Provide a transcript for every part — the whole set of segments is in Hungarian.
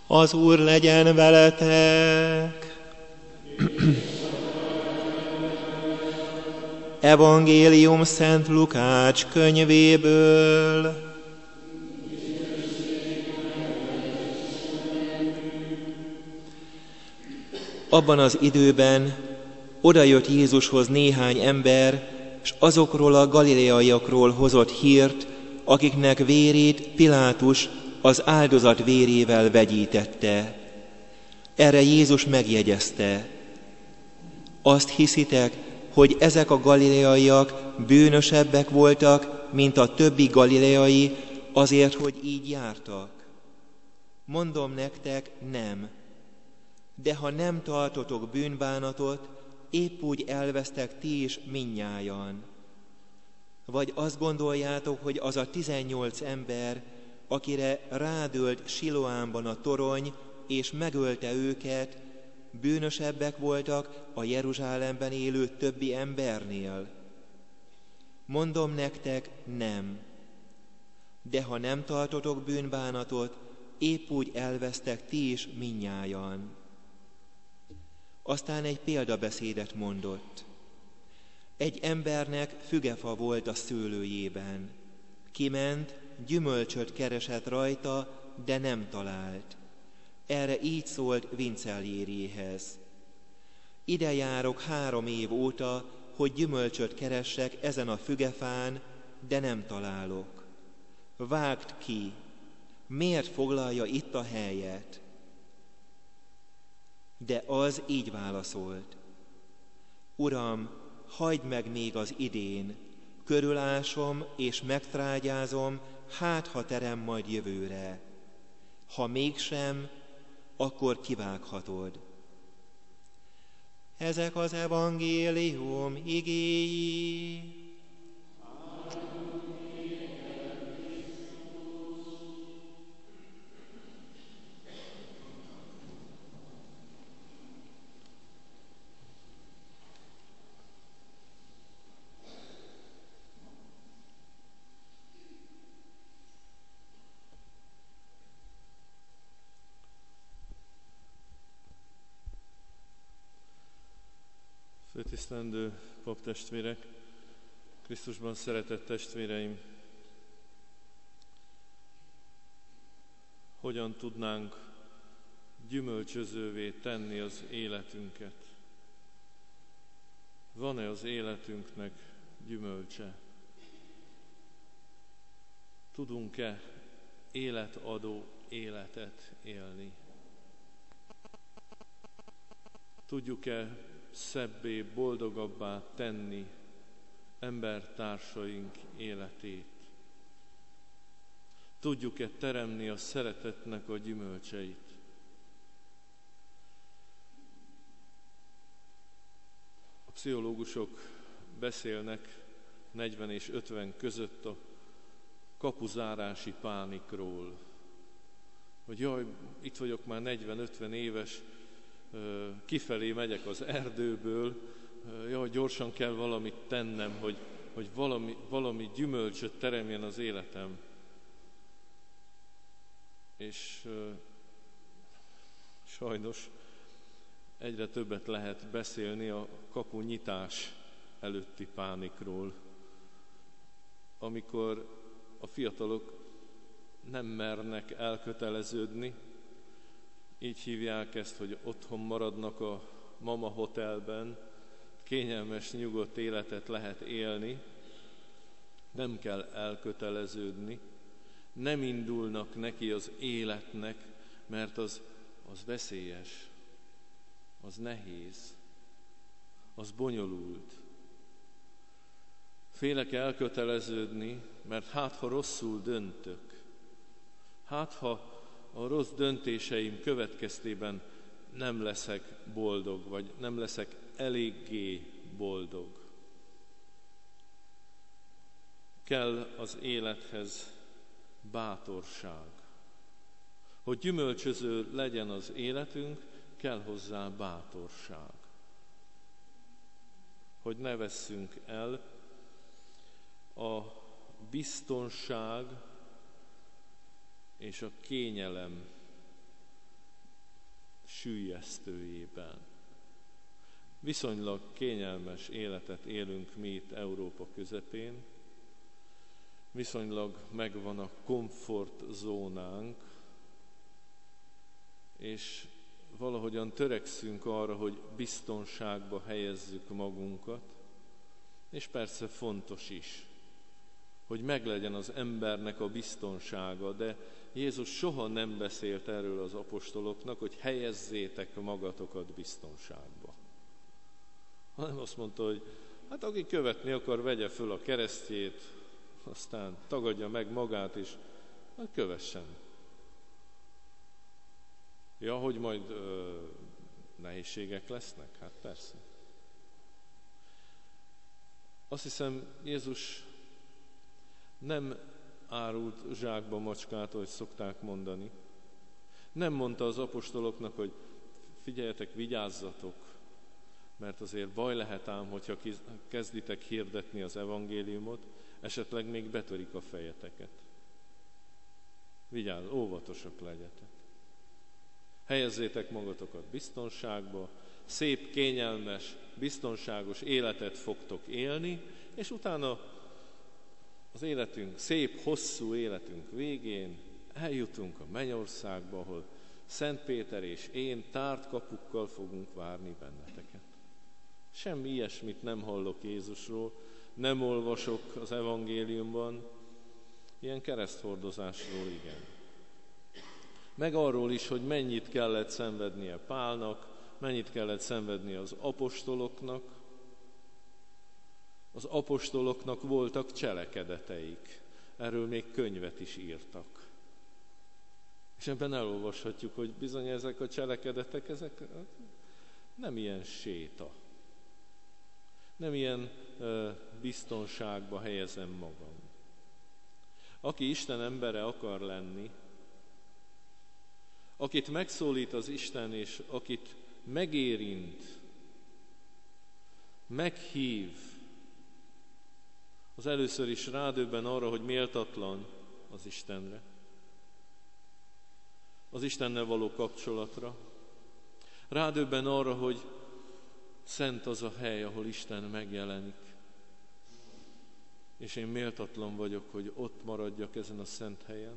Az Úr legyen veletek! Evangélium Szent Lukács könyvéből. Abban az időben odajött Jézushoz néhány ember, és azokról a galileaiakról hozott hírt, akiknek vérét Pilátus az áldozat vérével vegyítette. Erre Jézus megjegyezte: azt hiszitek, hogy ezek a galileaiak bűnösebbek voltak, mint a többi galileai, azért, hogy így jártak? Mondom nektek, nem. De ha nem tartotok bűnbánatot, épp úgy elvesztek ti is mindnyájan. Vagy azt gondoljátok, hogy az a 18 ember, akire rádőlt Siloánban a torony, és megölte őket, bűnösebbek voltak a Jeruzsálemben élő többi embernél? Mondom nektek, nem. De ha nem tartotok bűnbánatot, épp úgy elvesztek ti is mindnyájan. Aztán egy példabeszédet mondott. Egy embernek fügefa volt a szőlőjében. Kiment, gyümölcsöt keresett rajta, de nem talált. Erre így szólt vinceljérjéhez: ide járok 3 év óta, hogy gyümölcsöt keressek ezen a fügefán, de nem találok. Vágd ki! Miért foglalja itt a helyet? De az így válaszolt: Uram, hagyd meg még az idén, körülásom és megtrágyázom, hát ha terem majd jövőre. Ha mégsem, akkor kivághatod. Ezek az evangélium igéi. Főtisztelendő paptestvérek, Krisztusban szeretett testvéreim, hogyan tudnánk gyümölcsözővé tenni az életünket? Van-e az életünknek gyümölcse? Tudunk-e életadó életet élni? Tudjuk-e szebbé, boldogabbá tenni embertársaink életét? Tudjuk-e teremni a szeretetnek a gyümölcseit? A pszichológusok beszélnek 40 és 50 között a kapuzárási pánikról. Hogy jaj, itt vagyok már 40-50 éves, kifelé megyek az erdőből, jaj, gyorsan kell valamit tennem, hogy valami gyümölcsöt teremjen az életem. És sajnos egyre többet lehet beszélni a kapu nyitás előtti pánikról, amikor a fiatalok nem mernek elköteleződni. Így hívják ezt, hogy otthon maradnak a mama hotelben, kényelmes, nyugodt életet lehet élni, nem kell elköteleződni, nem indulnak neki az életnek, mert az veszélyes, az nehéz, az bonyolult. Félek elköteleződni, mert hát ha rosszul döntök, hát ha a rossz döntéseim következtében nem leszek boldog, vagy nem leszek eléggé boldog. Kell az élethez bátorság. Hogy gyümölcsöző legyen az életünk, kell hozzá bátorság. Hogy ne vesszünk el a biztonság és a kényelem süllyesztőjében. Viszonylag kényelmes életet élünk mi itt Európa közepén, viszonylag megvan a komfortzónánk, és valahogyan törekszünk arra, hogy biztonságba helyezzük magunkat, és persze fontos is, hogy meglegyen az embernek a biztonsága, de Jézus soha nem beszélt erről az apostoloknak, hogy helyezzétek magatokat biztonságba. Hanem azt mondta, hogy hát aki követni akar, vegye föl a keresztjét, aztán tagadja meg magát, és hát kövessen. Ja, hogy majd nehézségek lesznek? Hát persze. Azt hiszem, Jézus nem árult zsákba macskát, ahogy szokták mondani. Nem mondta az apostoloknak, hogy figyeljetek, vigyázzatok, mert azért baj lehet ám, hogyha kezditek hirdetni az evangéliumot, esetleg még betörik a fejeteket. Vigyázz, óvatosak legyetek. Helyezzétek magatokat biztonságba, szép, kényelmes, biztonságos életet fogtok élni, és utána az életünk, szép, hosszú életünk végén eljutunk a mennyországba, ahol Szent Péter és én tárt kapukkal fogunk várni benneteket. Semmi ilyesmit nem hallok Jézusról, nem olvasok az evangéliumban, ilyen kereszthordozásról igen. Meg arról is, hogy mennyit kellett szenvednie Pálnak, mennyit kellett szenvednie az apostoloknak. Az apostoloknak voltak cselekedeteik, erről még könyvet is írtak. És ebben elolvashatjuk, hogy bizony ezek a cselekedetek, ezek nem ilyen séta. Nem ilyen biztonságba helyezem magam. Aki Isten embere akar lenni, akit megszólít az Isten, és akit megérint, meghív, az először is rádöbben arra, hogy méltatlan az Istenre, az Istennel való kapcsolatra. Rádöbben arra, hogy szent az a hely, ahol Isten megjelenik. És én méltatlan vagyok, hogy ott maradjak ezen a szent helyen.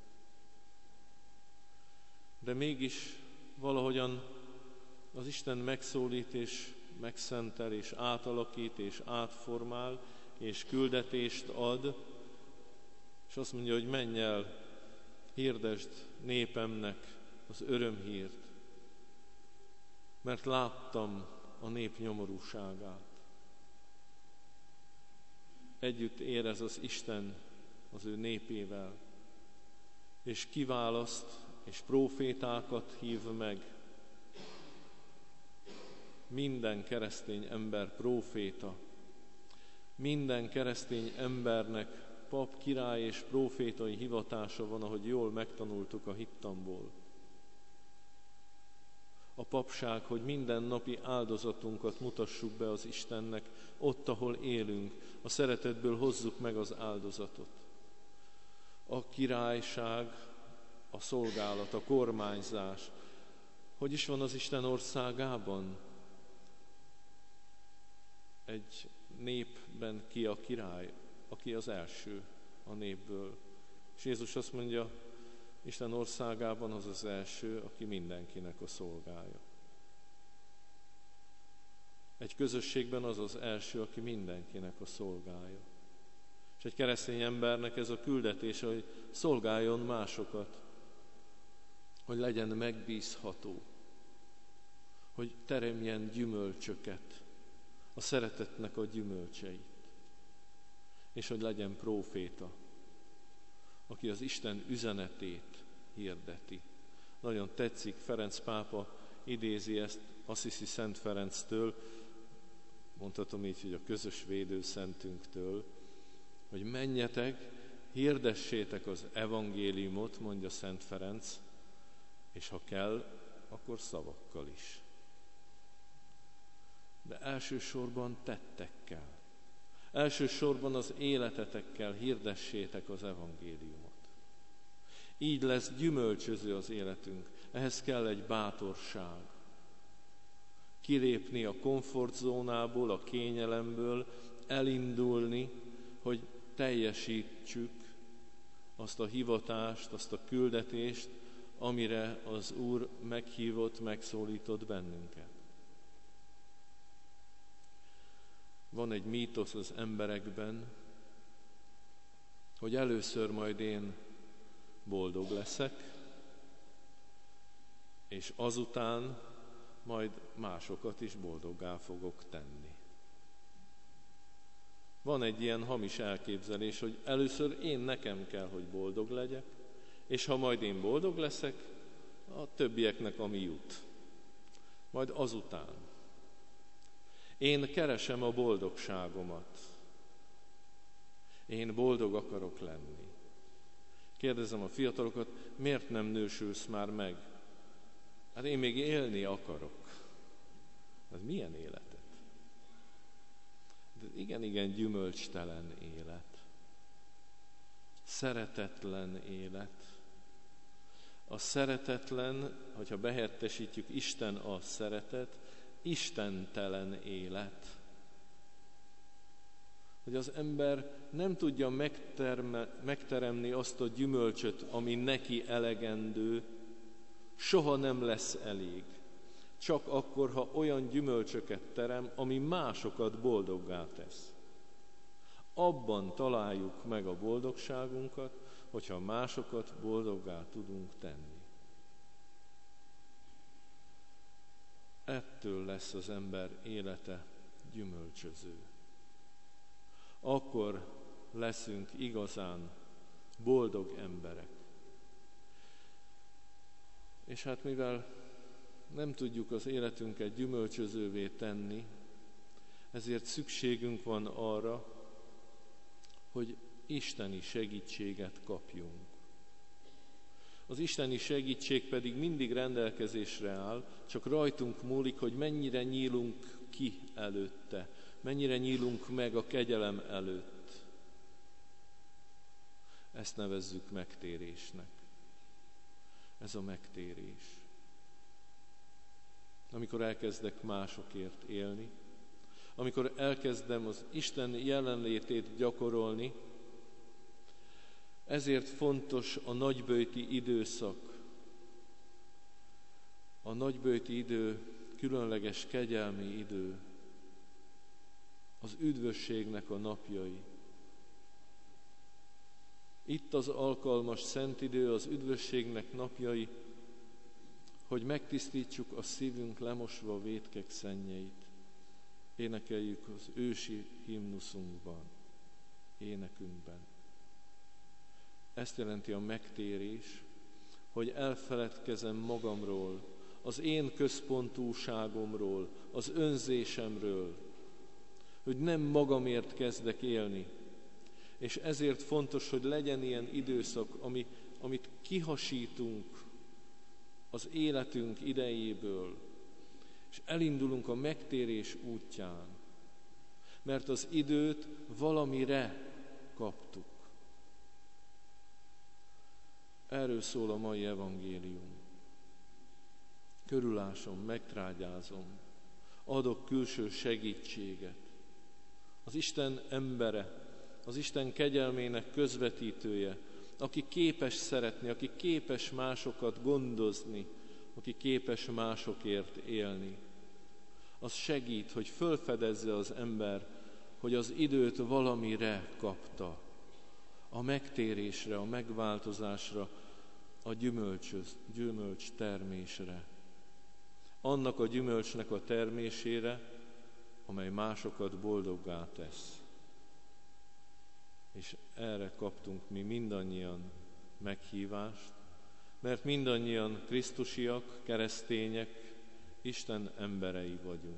De mégis valahogyan az Isten megszólít, és megszentel, és átalakít, és átformál, és küldetést ad, és azt mondja, hogy menj el, hirdesd népemnek az örömhírt, mert láttam a nép nyomorúságát. Együtt érez az Isten az ő népével, és kiválaszt, és prófétákat hív meg. Minden keresztény ember próféta, minden keresztény embernek pap, király és prófétai hivatása van, ahogy jól megtanultuk a hittanból. A papság, hogy minden napi áldozatunkat mutassuk be az Istennek, ott, ahol élünk, a szeretetből hozzuk meg az áldozatot. A királyság, a szolgálat, a kormányzás. Hogy is van az Isten országában? Egy népben ki a király, aki az első a népből. És Jézus azt mondja, Isten országában az az első, aki mindenkinek a szolgája. Egy közösségben az az első, aki mindenkinek a szolgája. És egy keresztény embernek ez a küldetése, hogy szolgáljon másokat, hogy legyen megbízható, hogy teremjen gyümölcsöket, a szeretetnek a gyümölcseit, és hogy legyen próféta, aki az Isten üzenetét hirdeti. Nagyon tetszik, Ferenc pápa idézi ezt Assisi Szent Ferenctől, mondhatom így, hogy a közös védőszentünktől, hogy menjetek, hirdessétek az evangéliumot, mondja Szent Ferenc, és ha kell, akkor szavakkal is. De elsősorban tettekkel. Elsősorban az életetekkel hirdessétek az evangéliumot. Így lesz gyümölcsöző az életünk. Ehhez kell egy bátorság. Kilépni a komfortzónából, a kényelemből, elindulni, hogy teljesítsük azt a hivatást, azt a küldetést, amire az Úr meghívott, megszólított bennünket. Van egy mítosz az emberekben, hogy először majd én boldog leszek, és azután majd másokat is boldoggá fogok tenni. Van egy ilyen hamis elképzelés, hogy először nekem kell, hogy boldog legyek, és ha majd én boldog leszek, a többieknek ami jut. Majd azután. Én keresem a boldogságomat. Én boldog akarok lenni. Kérdezem a fiatalokat, miért nem nősülsz már meg? Hát én még élni akarok. Ez milyen életet? De igen, gyümölcstelen élet. Szeretetlen élet. A szeretetlen, hogyha behelyettesítjük, Isten a szeretet, istentelen élet. Hogy az ember nem tudja megteremni azt a gyümölcsöt, ami neki elegendő, soha nem lesz elég. Csak akkor, ha olyan gyümölcsöket terem, ami másokat boldoggá tesz. Abban találjuk meg a boldogságunkat, hogyha másokat boldoggá tudunk tenni. Ettől lesz az ember élete gyümölcsöző. Akkor leszünk igazán boldog emberek. És hát mivel nem tudjuk az életünket gyümölcsözővé tenni, ezért szükségünk van arra, hogy isteni segítséget kapjunk. Az isteni segítség pedig mindig rendelkezésre áll, csak rajtunk múlik, hogy mennyire nyílunk ki előtte, mennyire nyílunk meg a kegyelem előtt. Ezt nevezzük megtérésnek. Ez a megtérés. Amikor elkezdek másokért élni, amikor elkezdem az Isten jelenlétét gyakorolni, ezért fontos a nagyböjti időszak. A nagyböjti idő különleges kegyelmi idő, az üdvösségnek a napjai. Itt az alkalmas szent idő, az üdvösségnek napjai, hogy megtisztítsuk a szívünk lemosva vétkek szennyeit. Énekeljük az ősi himnuszunkban, énekünkben. Ezt jelenti a megtérés, hogy elfeledkezem magamról, az én központúságomról, az önzésemről, hogy nem magamért kezdek élni. És ezért fontos, hogy legyen ilyen időszak, amit kihasítunk az életünk idejéből, és elindulunk a megtérés útján, mert az időt valamire kaptuk. Erről szól a mai evangélium. Körülásom, megtrágyázom, adok külső segítséget. Az Isten embere, az Isten kegyelmének közvetítője, aki képes szeretni, aki képes másokat gondozni, aki képes másokért élni. Az segít, hogy fölfedezze az ember, hogy az időt valamire kapta. A megtérésre, a megváltozásra, a gyümölcs termésre. Annak a gyümölcsnek a termésére, amely másokat boldoggá tesz. És erre kaptunk mi mindannyian meghívást, mert mindannyian krisztusiak, keresztények, Isten emberei vagyunk.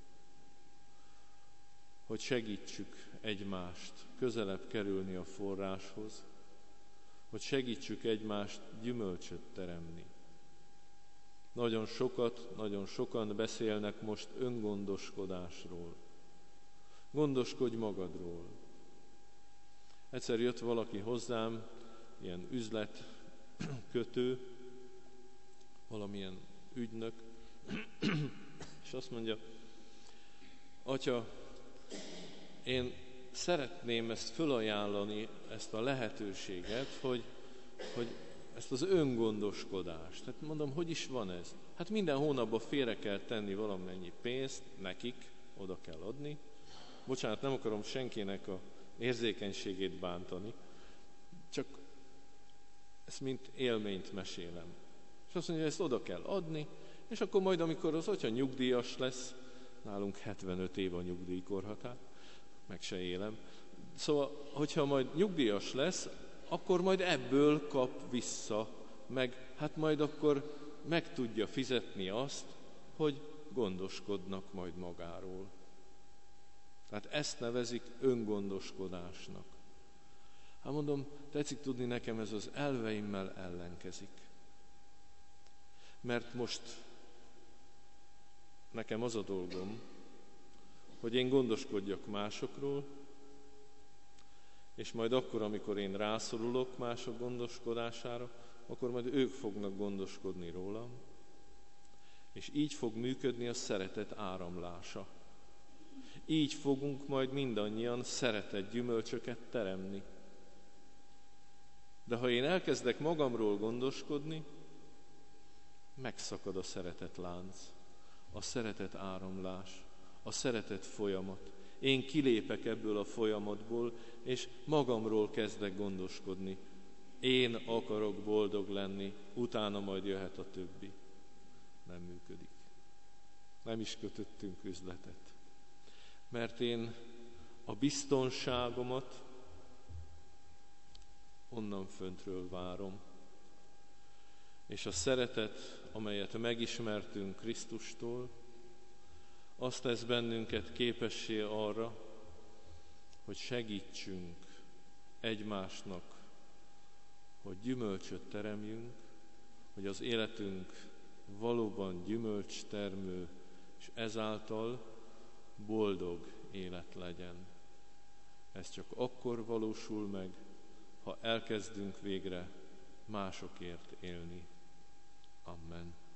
Hogy segítsük egymást közelebb kerülni a forráshoz, hogy segítsük egymást gyümölcsöt teremni. Nagyon sokan beszélnek most öngondoskodásról. Gondoskodj magadról. Egyszer jött valaki hozzám, ilyen üzlet kötő, valamilyen ügynök, és azt mondja, Atya, én szeretném ezt fölajánlani, ezt a lehetőséget, hogy ezt az öngondoskodást. Tehát mondom, hogy is van ez? Hát minden hónapban félre kell tenni valamennyi pénzt, nekik oda kell adni. Bocsánat, nem akarom senkinek a érzékenységét bántani, csak ezt mint élményt mesélem. És azt mondja, hogy ezt oda kell adni, és akkor majd, amikor az atya nyugdíjas lesz, nálunk 75 év a nyugdíjkorhatár, meg se élem. Szóval, hogyha majd nyugdíjas lesz, akkor majd ebből kap vissza, meg hát majd akkor meg tudja fizetni azt, hogy gondoskodnak majd magáról. Tehát ezt nevezik öngondoskodásnak. Hát mondom, tetszik tudni, nekem ez az elveimmel ellenkezik. Mert most nekem az a dolgom, hogy én gondoskodjak másokról, és majd akkor, amikor én rászorulok mások gondoskodására, akkor majd ők fognak gondoskodni rólam, és így fog működni a szeretet áramlása. Így fogunk majd mindannyian szeretett gyümölcsöket teremni. De ha én elkezdek magamról gondoskodni, megszakad a szeretetlánc, a szeretet áramlás, a szeretet folyamat. Én kilépek ebből a folyamatból, és magamról kezdek gondoskodni. Én akarok boldog lenni, utána majd jöhet a többi. Nem működik. Nem is kötöttünk üzletet. Mert én a biztonságomat onnan föntről várom. És a szeretet, amelyet megismertünk Krisztustól, azt tesz bennünket képessé arra, hogy segítsünk egymásnak, hogy gyümölcsöt teremjünk, hogy az életünk valóban gyümölcstermő, és ezáltal boldog élet legyen. Ez csak akkor valósul meg, ha elkezdünk végre másokért élni. Amen.